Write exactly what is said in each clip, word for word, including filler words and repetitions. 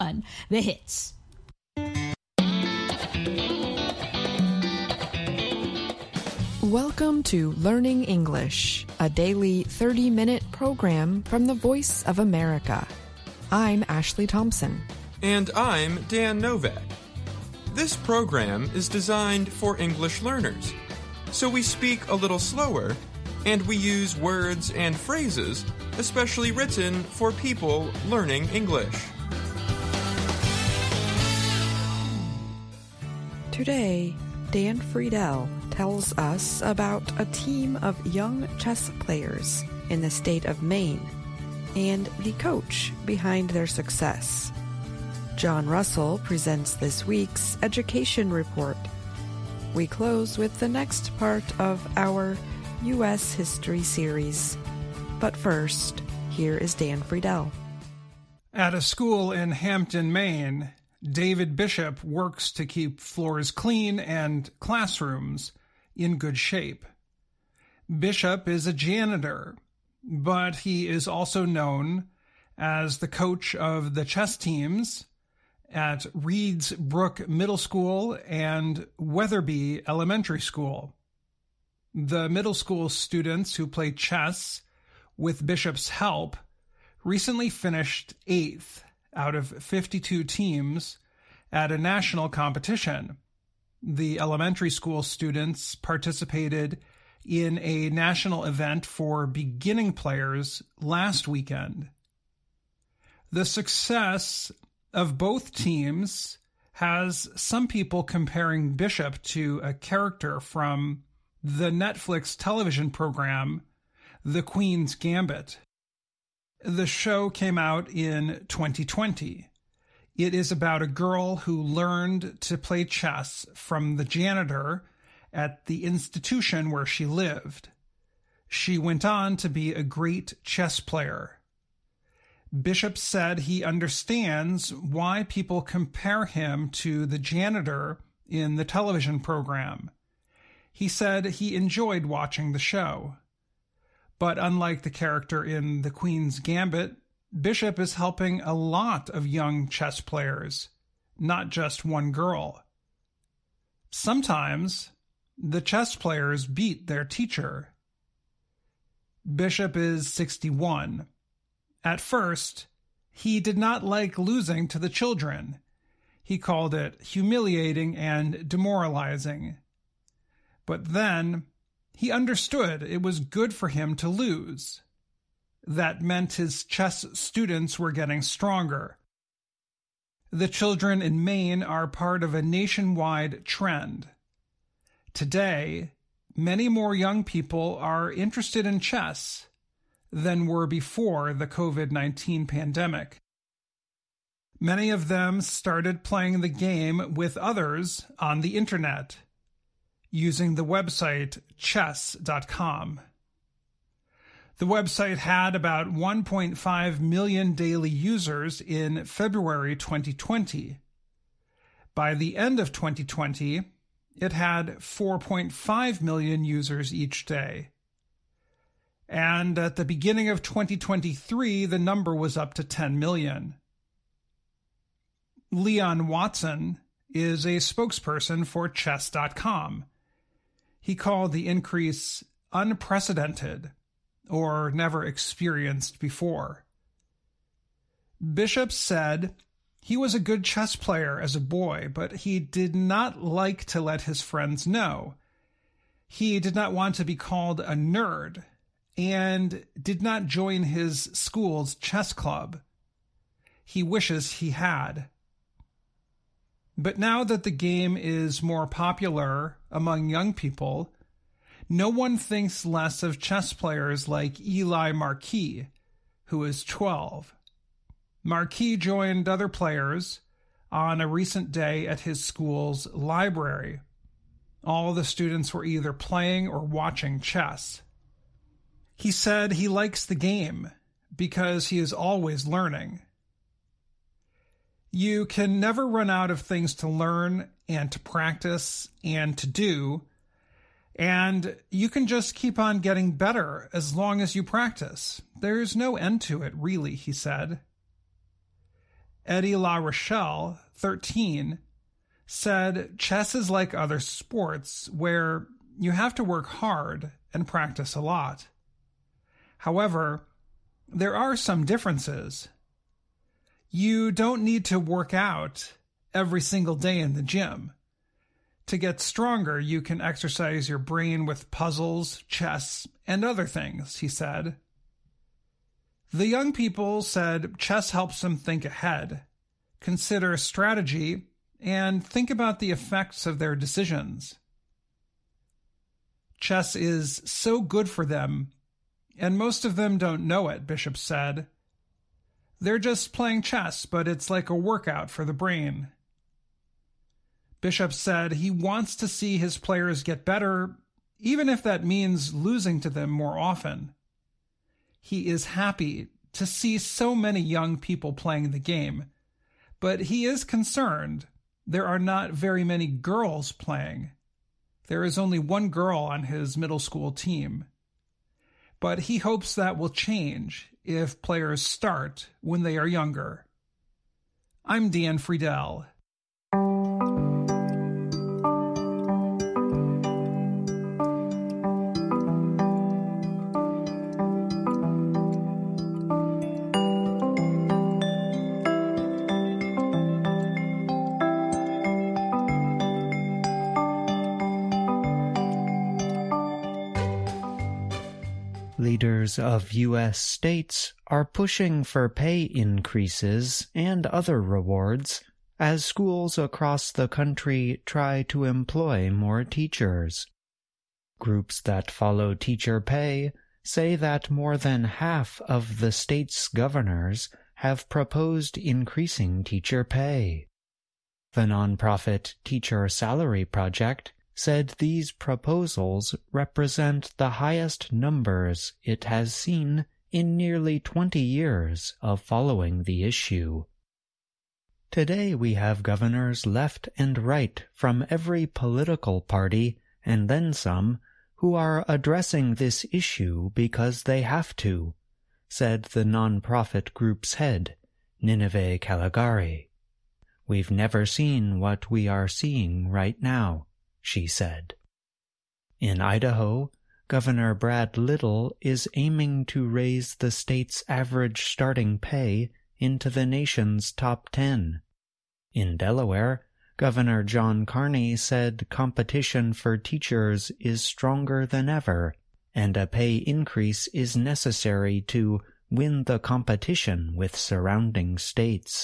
The hits. Welcome to Learning English, a daily thirty-minute program from the Voice of America. I'm Ashley Thompson. And I'm Dan Novak. This program is designed for English learners, so we speak a little slower, and we use words and phrases especially written for people learning English. Today, Dan Friedel tells us about a team of young chess players in the state of Maine and the coach behind their success. John Russell presents this week's education report. We close with the next part of our U S History series. But first, here is Dan Friedel. At a school in Hampton, Maine, David Bishop works to keep floors clean and classrooms in good shape. Bishop is a janitor, but he is also known as the coach of the chess teams at Reeds Brook Middle School and Weatherby Elementary School. The middle school students who play chess with Bishop's help recently finished eighth out of fifty-two teams at a national competition. The elementary school students participated in a national event for beginning players last weekend. The success of both teams has some people comparing Bishop to a character from the Netflix television program The Queen's Gambit. The show came out in twenty twenty. It is about a girl who learned to play chess from the janitor at the institution where she lived. She went on to be a great chess player. Bishop said he understands why people compare him to the janitor in the television program. He said he enjoyed watching the show. But unlike the character in The Queen's Gambit, Bishop is helping a lot of young chess players, not just one girl. Sometimes the chess players beat their teacher. Bishop is sixty-one. At first, he did not like losing to the children. He called it humiliating and demoralizing. But then he understood it was good for him to lose. That meant his chess students were getting stronger. The children in Maine are part of a nationwide trend. Today, many more young people are interested in chess than were before the covid nineteen pandemic. Many of them started playing the game with others on the internet, using the website chess dot com. The website had about one point five million daily users in February twenty twenty. By the end of twenty twenty, it had four point five million users each day. And at the beginning of twenty twenty-three, the number was up to ten million. Leon Watson is a spokesperson for chess dot com. He called the increase unprecedented or never experienced before. Bishop said he was a good chess player as a boy, but he did not like to let his friends know. He did not want to be called a nerd and did not join his school's chess club. He wishes he had. But now that the game is more popular among young people, no one thinks less of chess players like Eli Marquis, who is twelve. Marquis joined other players on a recent day at his school's library. All the students were either playing or watching chess. He said he likes the game because he is always learning. You can never run out of things to learn and to practice and to do, and you can just keep on getting better as long as you practice. There's no end to it, really, he said. Eddie La Rochelle, thirteen, said chess is like other sports where you have to work hard and practice a lot. However, there are some differences. You don't need to work out every single day in the gym. To get stronger, you can exercise your brain with puzzles, chess, and other things, he said. The young people said chess helps them think ahead, consider strategy, and think about the effects of their decisions. Chess is so good for them, and most of them don't know it, Bishop said. They're just playing chess, but it's like a workout for the brain. Bishop said he wants to see his players get better, even if that means losing to them more often. He is happy to see so many young people playing the game, but he is concerned there are not very many girls playing. There is only one girl on his middle school team. But he hopes that will change if players start when they are younger. I'm Dan Friedel. Leaders of U S states are pushing for pay increases and other rewards as schools across the country try to employ more teachers. Groups that follow teacher pay say that more than half of the state's governors have proposed increasing teacher pay. The nonprofit Teacher Salary Project said these proposals represent the highest numbers it has seen in nearly twenty years of following the issue. Today we have governors left and right from every political party, and then some, who are addressing this issue because they have to, said the nonprofit group's head, Nineveh Caligari. We've never seen what we are seeing right now, she said. In Idaho, Governor Brad Little is aiming to raise the state's average starting pay into the nation's top ten. In Delaware, Governor John Carney said competition for teachers is stronger than ever, and a pay increase is necessary to win the competition with surrounding states.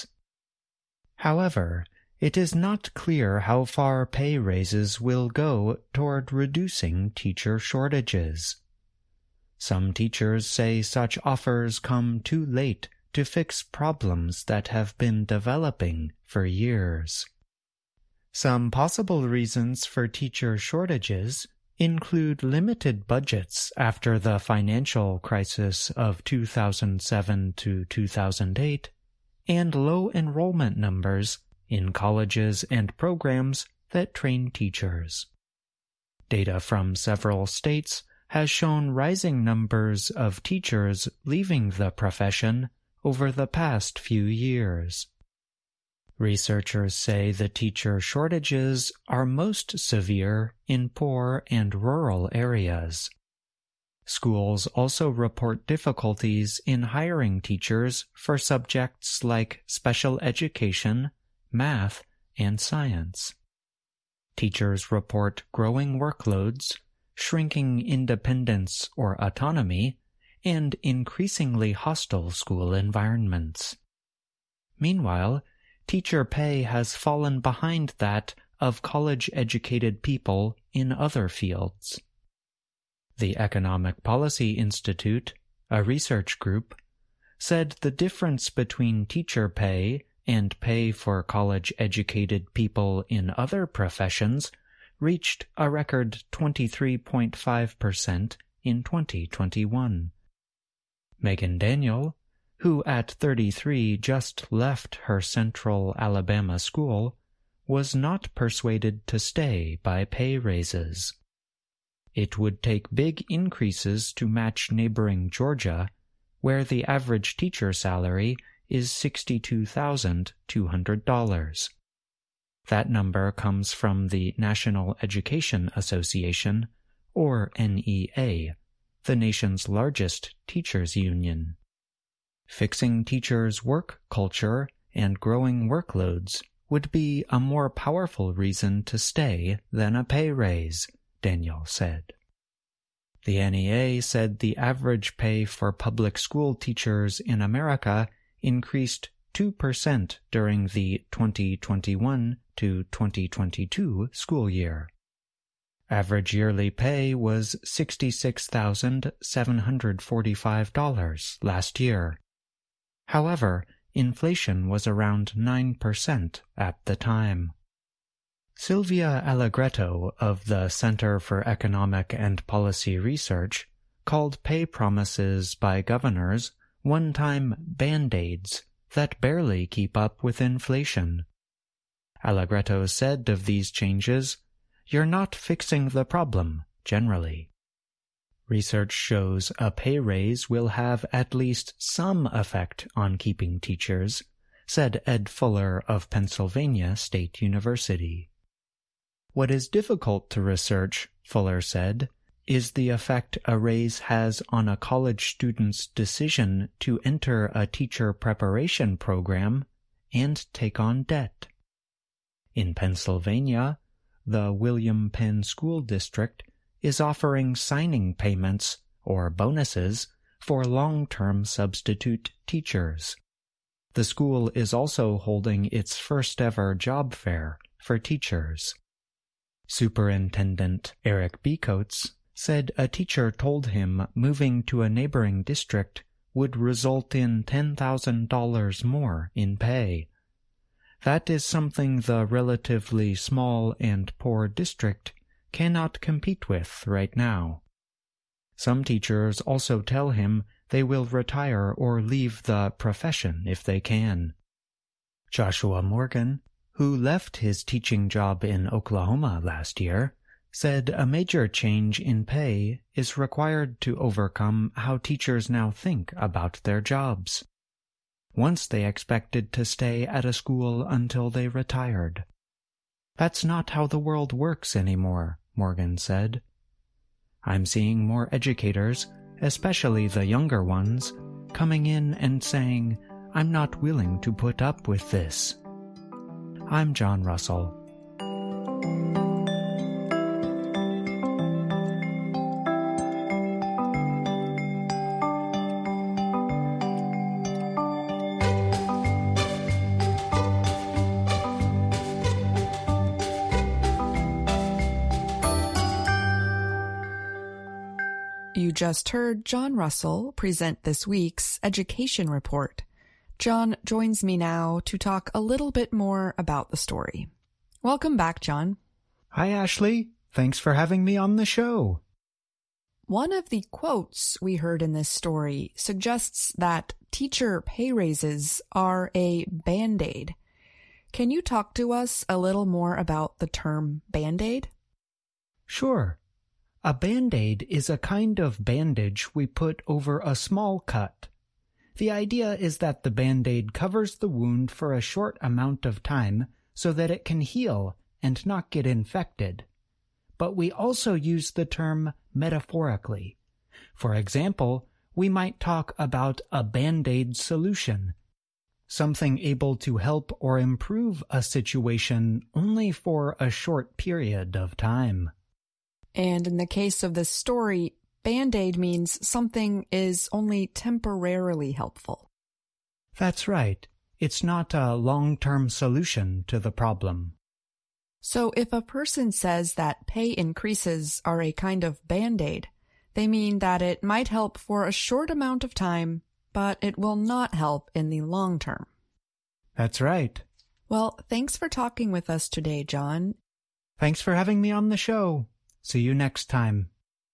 However, it is not clear how far pay raises will go toward reducing teacher shortages. Some teachers say such offers come too late to fix problems that have been developing for years. Some possible reasons for teacher shortages include limited budgets after the financial crisis of two thousand seven to two thousand eight, and low enrollment numbers in colleges and programs that train teachers. Data from several states has shown rising numbers of teachers leaving the profession over the past few years. Researchers say the teacher shortages are most severe in poor and rural areas. Schools also report difficulties in hiring teachers for subjects like special education, math, and science. Teachers report growing workloads, shrinking independence or autonomy, and increasingly hostile school environments. Meanwhile, teacher pay has fallen behind that of college-educated people in other fields. The Economic Policy Institute, a research group, said the difference between teacher pay and pay for college-educated people in other professions reached a record twenty-three point five percent in twenty twenty-one. Megan Daniel, who at thirty-three just left her Central Alabama school, was not persuaded to stay by pay raises. It would take big increases to match neighboring Georgia, where the average teacher salary is sixty-two thousand two hundred dollars. That number comes from the National Education Association, or N E A, the nation's largest teachers' union. Fixing teachers' work culture and growing workloads would be a more powerful reason to stay than a pay raise, Daniel said. The N E A said the average pay for public school teachers in America increased two percent during the twenty twenty-one to twenty twenty-two school year. Average yearly pay was sixty-six thousand seven hundred forty-five dollars last year. However, inflation was around nine percent at the time. Sylvia Allegretto of the Center for Economic and Policy Research called pay promises by governors one-time Band-Aids that barely keep up with inflation. Allegretto said of these changes, "You're not fixing the problem, generally." Research shows a pay raise will have at least some effect on keeping teachers, said Ed Fuller of Pennsylvania State University. What is difficult to research, Fuller said, is the effect a raise has on a college student's decision to enter a teacher preparation program and take on debt. In Pennsylvania, the William Penn School District is offering signing payments, or bonuses, for long-term substitute teachers. The school is also holding its first-ever job fair for teachers. Superintendent Eric Becoats said a teacher told him moving to a neighboring district would result in ten thousand dollars more in pay. That is something the relatively small and poor district cannot compete with right now. Some teachers also tell him they will retire or leave the profession if they can. Joshua Morgan, who left his teaching job in Oklahoma last year, said a major change in pay is required to overcome how teachers now think about their jobs. Once they expected to stay at a school until they retired. That's not how the world works anymore, Morgan said. I'm seeing more educators, especially the younger ones, coming in and saying, I'm not willing to put up with this. I'm John Russell. You just heard John Russell present this week's Education Report. John joins me now to talk a little bit more about the story. Welcome back, John. Hi, Ashley. Thanks for having me on the show. One of the quotes we heard in this story suggests that teacher pay raises are a Band-Aid. Can you talk to us a little more about the term Band-Aid? Sure. A Band-Aid is a kind of bandage we put over a small cut. The idea is that the Band-Aid covers the wound for a short amount of time so that it can heal and not get infected. But we also use the term metaphorically. For example, we might talk about a Band-Aid solution, something able to help or improve a situation only for a short period of time. And in the case of this story, Band-Aid means something is only temporarily helpful. That's right. It's not a long-term solution to the problem. So if a person says that pay increases are a kind of Band-Aid, they mean that it might help for a short amount of time, but it will not help in the long term. That's right. Well, thanks for talking with us today, John. Thanks for having me on the show. See you next time.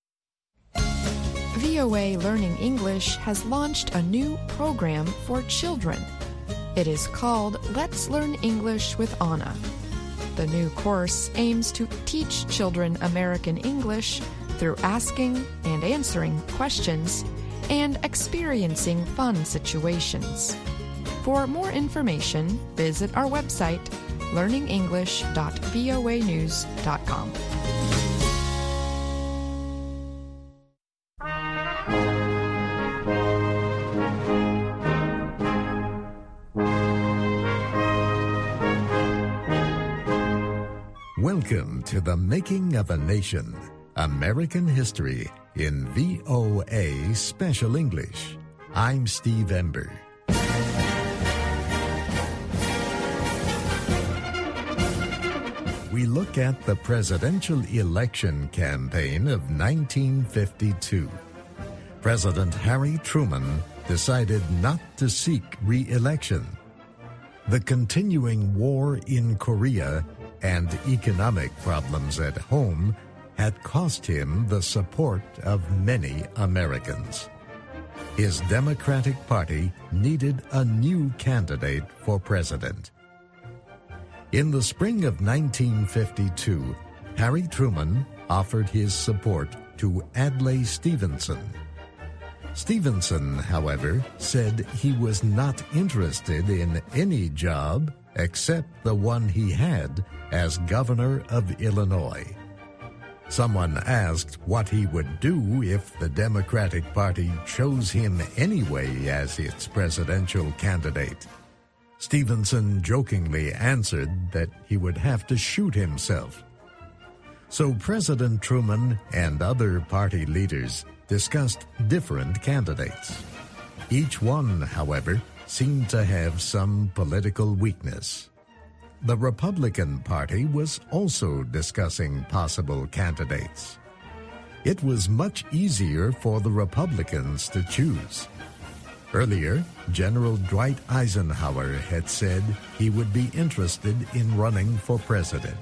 V O A Learning English has launched a new program for children. It is called Let's Learn English with Anna. The new course aims to teach children American English through asking and answering questions and experiencing fun situations. For more information, visit our website, learning english dot voa news dot com. Welcome to The Making of a Nation, American History in V O A Special English. I'm Steve Ember. We look at the presidential election campaign of nineteen fifty-two. President Harry Truman decided not to seek re-election. The continuing war in Korea and economic problems at home had cost him the support of many Americans. His Democratic Party needed a new candidate for president. In the spring of nineteen fifty-two, Harry Truman offered his support to Adlai Stevenson. Stevenson, however, said he was not interested in any job except the one he had as governor of Illinois. Someone asked what he would do if the Democratic Party chose him anyway as its presidential candidate. Stevenson jokingly answered that he would have to shoot himself. So President Truman and other party leaders discussed different candidates. Each one, however, seemed to have some political weakness. The Republican Party was also discussing possible candidates. It was much easier for the Republicans to choose. Earlier, General Dwight Eisenhower had said he would be interested in running for president.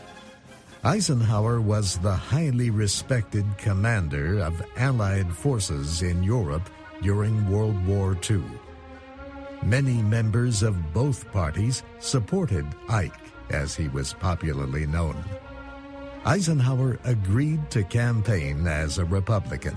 Eisenhower was the highly respected commander of Allied forces in Europe during World War Two. Many members of both parties supported Ike, as he was popularly known. Eisenhower agreed to campaign as a Republican.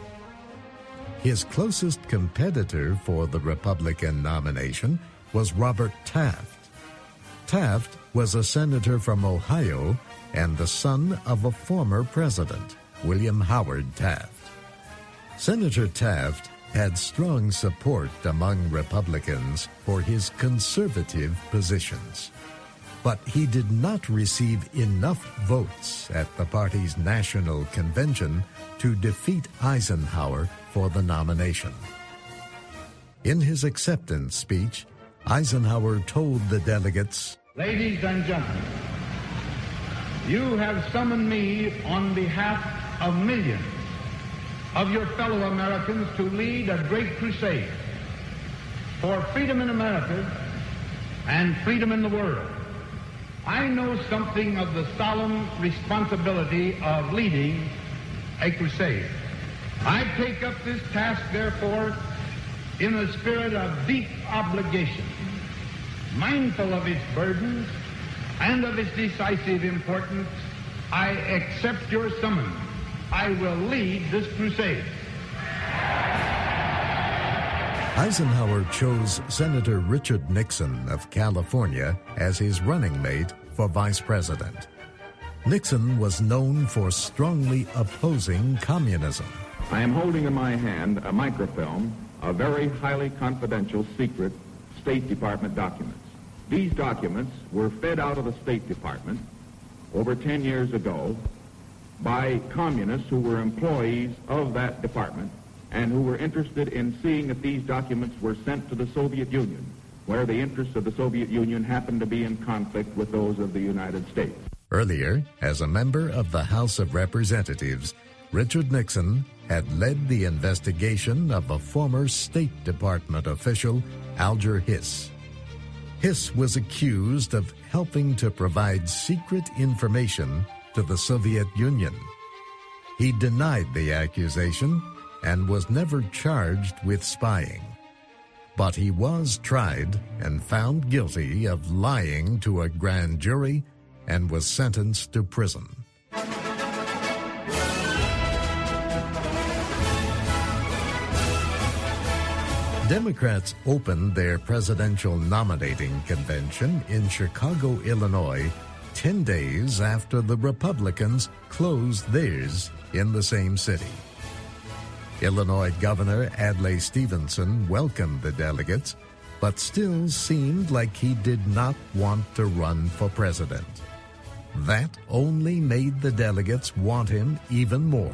His closest competitor for the Republican nomination was Robert Taft. Taft was a senator from Ohio and the son of a former president, William Howard Taft. Senator Taft had strong support among Republicans for his conservative positions. But he did not receive enough votes at the party's national convention to defeat Eisenhower for the nomination. In his acceptance speech, Eisenhower told the delegates, "Ladies and gentlemen, you have summoned me on behalf of millions of your fellow Americans to lead a great crusade for freedom in America and freedom in the world. I know something of the solemn responsibility of leading a crusade. I take up this task, therefore, in a spirit of deep obligation, mindful of its burdens and of its decisive importance. I accept your summons. I will lead this crusade." Eisenhower chose Senator Richard Nixon of California as his running mate for vice president. Nixon was known for strongly opposing communism. I am holding in my hand a microfilm of very highly confidential secret State Department documents. These documents were fed out of the State Department over ten years ago by communists who were employees of that department and who were interested in seeing if these documents were sent to the Soviet Union, where the interests of the Soviet Union happened to be in conflict with those of the United States. Earlier, as a member of the House of Representatives, Richard Nixon had led the investigation of a former State Department official, Alger Hiss. Hiss was accused of helping to provide secret information to the Soviet Union. He denied the accusation and was never charged with spying. But he was tried and found guilty of lying to a grand jury and was sentenced to prison. Democrats opened their presidential nominating convention in Chicago, Illinois, ten days after the Republicans closed theirs in the same city. Illinois Governor Adlai Stevenson welcomed the delegates, but still seemed like he did not want to run for president. That only made the delegates want him even more.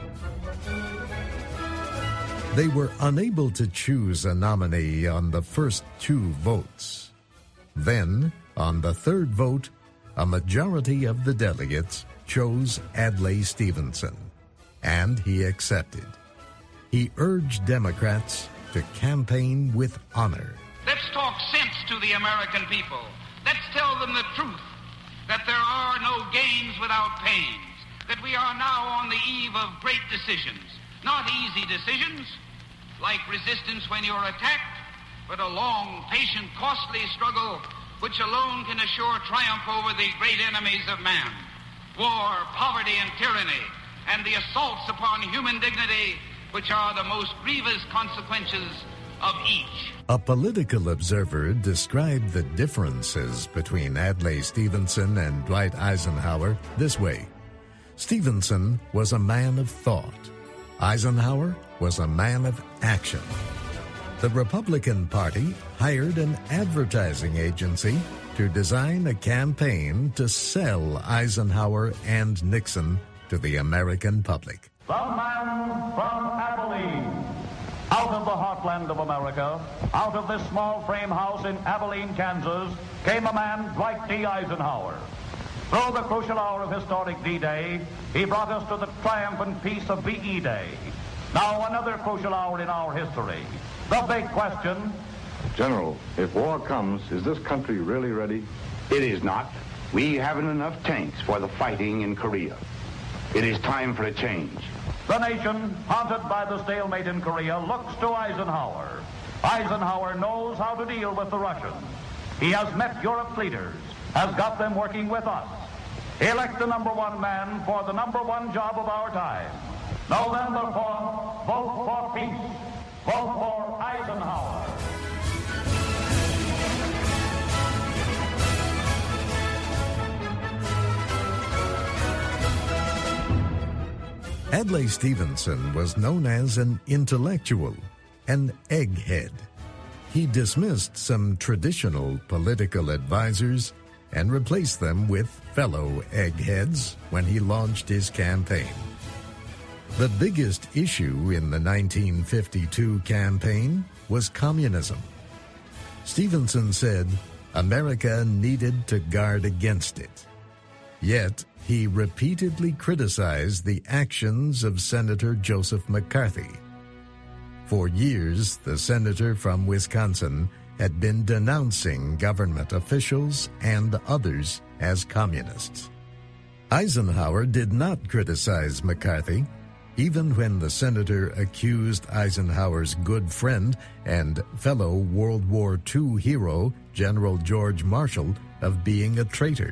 They were unable to choose a nominee on the first two votes. Then, on the third vote, a majority of the delegates chose Adlai Stevenson, and he accepted. He urged Democrats to campaign with honor. Let's talk sense to the American people. Let's tell them the truth, that there are no gains without pains, that we are now on the eve of great decisions. Not easy decisions, like resistance when you're attacked, but a long, patient, costly struggle which alone can assure triumph over the great enemies of man. War, poverty, and tyranny, and the assaults upon human dignity, which are the most grievous consequences of each. A political observer described the differences between Adlai Stevenson and Dwight Eisenhower this way. Stevenson was a man of thought. Eisenhower was a man of action. The Republican Party hired an advertising agency to design a campaign to sell Eisenhower and Nixon to the American public. The man from Abilene, out of the heartland of America, out of this small frame house in Abilene, Kansas, came a man, Dwight D. Eisenhower. Through the crucial hour of historic D-Day, he brought us to the triumphant peace of V E Day. Now another crucial hour in our history. The big question. General, if war comes, is this country really ready? It is not. We haven't enough tanks for the fighting in Korea. It is time for a change. The nation, haunted by the stalemate in Korea, looks to Eisenhower. Eisenhower knows how to deal with the Russians. He has met Europe's leaders, has got them working with us. Elect the number one man for the number one job of our time. November fourth, vote for peace. Vote for Eisenhower. Adlai Stevenson was known as an intellectual, an egghead. He dismissed some traditional political advisors and replaced them with fellow eggheads when he launched his campaign. The biggest issue in the nineteen fifty-two campaign was communism. Stevenson said America needed to guard against it. Yet, he repeatedly criticized the actions of Senator Joseph McCarthy. For years, the senator from Wisconsin had been denouncing government officials and others as communists. Eisenhower did not criticize McCarthy, even when the senator accused Eisenhower's good friend and fellow World War Two hero, General George Marshall, of being a traitor.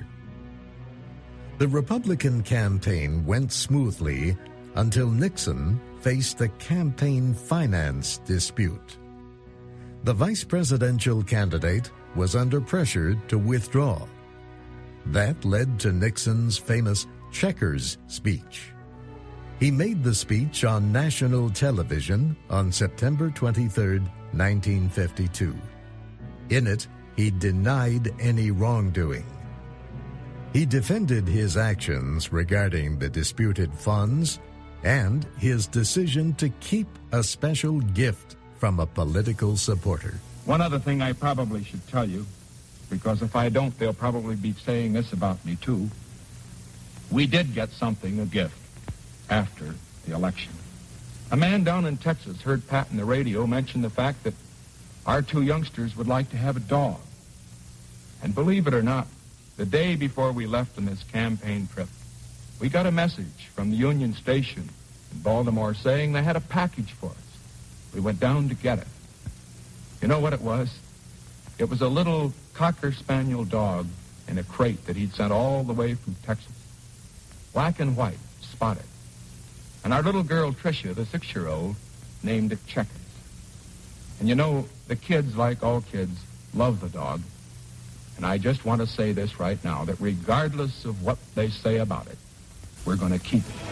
The Republican campaign went smoothly until Nixon faced a campaign finance dispute. The vice presidential candidate was under pressure to withdraw. That led to Nixon's famous Checkers speech. He made the speech on national television on September twenty-third, nineteen fifty-two. In it, he denied any wrongdoing. He defended his actions regarding the disputed funds and his decision to keep a special gift from a political supporter. One other thing I probably should tell you, because if I don't, they'll probably be saying this about me too. We did get something, a gift, after the election. A man down in Texas heard Pat on the radio mention the fact that our two youngsters would like to have a dog. And believe it or not, the day before we left on this campaign trip, we got a message from the Union Station in Baltimore saying they had a package for us. We went down to get it. You know what it was? It was a little Cocker Spaniel dog in a crate that he'd sent all the way from Texas. Black and white, spotted. And our little girl, Tricia, the six-year-old, named it Checkers. And you know, the kids, like all kids, love the dog. And I just want to say this right now, that regardless of what they say about it, we're going to keep it.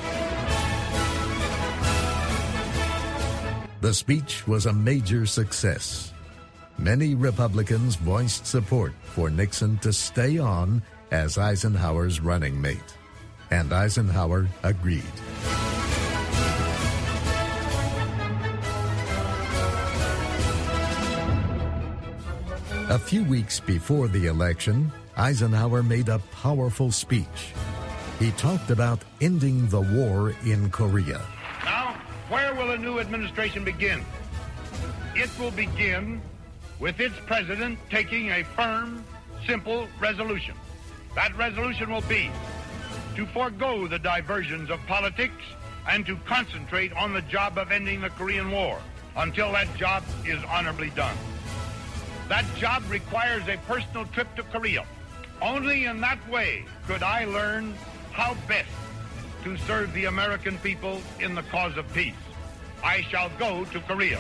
The speech was a major success. Many Republicans voiced support for Nixon to stay on as Eisenhower's running mate, and Eisenhower agreed. A few weeks before the election, Eisenhower made a powerful speech. He talked about ending the war in Korea. Now, where will a new administration begin? It will begin with its president taking a firm, simple resolution. That resolution will be to forego the diversions of politics and to concentrate on the job of ending the Korean War until that job is honorably done. That job requires a personal trip to Korea. Only in that way could I learn how best to serve the American people in the cause of peace. I shall go to Korea.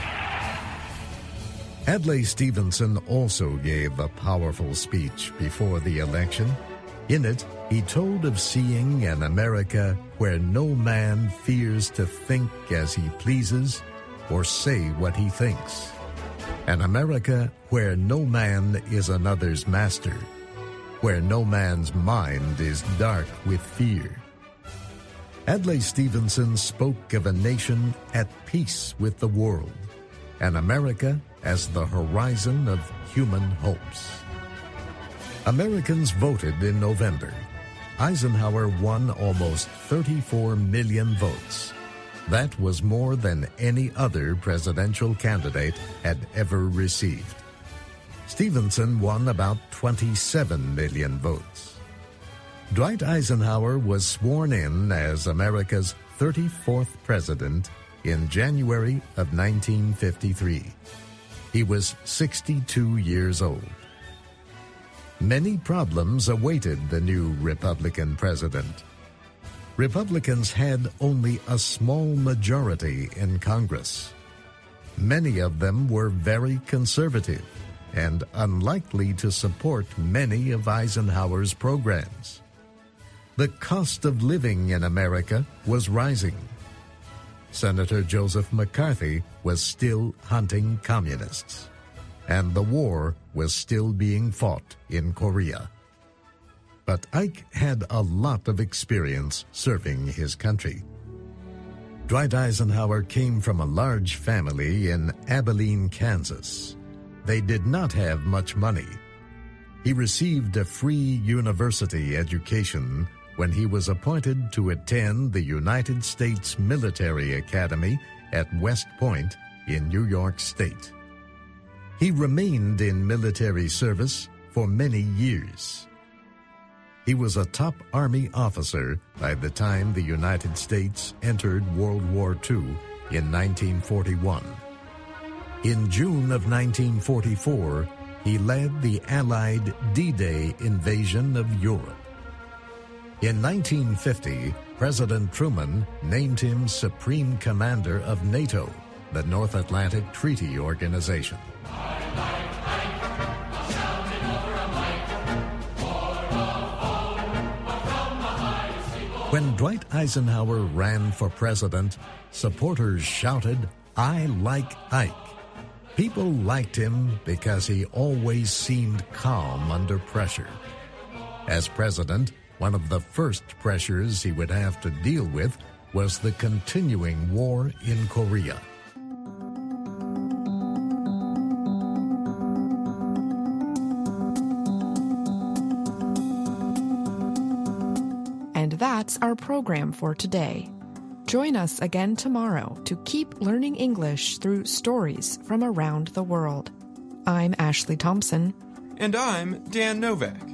Adlai Stevenson also gave a powerful speech before the election. In it, he told of seeing an America where no man fears to think as he pleases or say what he thinks. An America where no man is another's master, where no man's mind is dark with fear. Adlai Stevenson spoke of a nation at peace with the world, and America as the horizon of human hopes. Americans voted in November. Eisenhower won almost thirty-four million votes. That was more than any other presidential candidate had ever received. Stevenson won about twenty-seven million votes. Dwight Eisenhower was sworn in as America's thirty-fourth president in January of nineteen fifty-three. He was sixty-two years old. Many problems awaited the new Republican president. Republicans had only a small majority in Congress. Many of them were very conservative and unlikely to support many of Eisenhower's programs. The cost of living in America was rising. Senator Joseph McCarthy was still hunting communists, and the war was still being fought in Korea. But Ike had a lot of experience serving his country. Dwight Eisenhower came from a large family in Abilene, Kansas. They did not have much money. He received a free university education when he was appointed to attend the United States Military Academy at West Point in New York State. He remained in military service for many years. He was a top Army officer by the time the United States entered World War Two in nineteen forty-one. In June of nineteen forty-four, he led the Allied D-Day invasion of Europe. In nineteen fifty, President Truman named him Supreme Commander of NATO, the North Atlantic Treaty Organization. When Dwight Eisenhower ran for president, supporters shouted, "I like Ike." People liked him because he always seemed calm under pressure. As president, one of the first pressures he would have to deal with was the continuing war in Korea. And that's our program for today. Join us again tomorrow to keep learning English through stories from around the world. I'm Ashley Thompson. And I'm Dan Novak.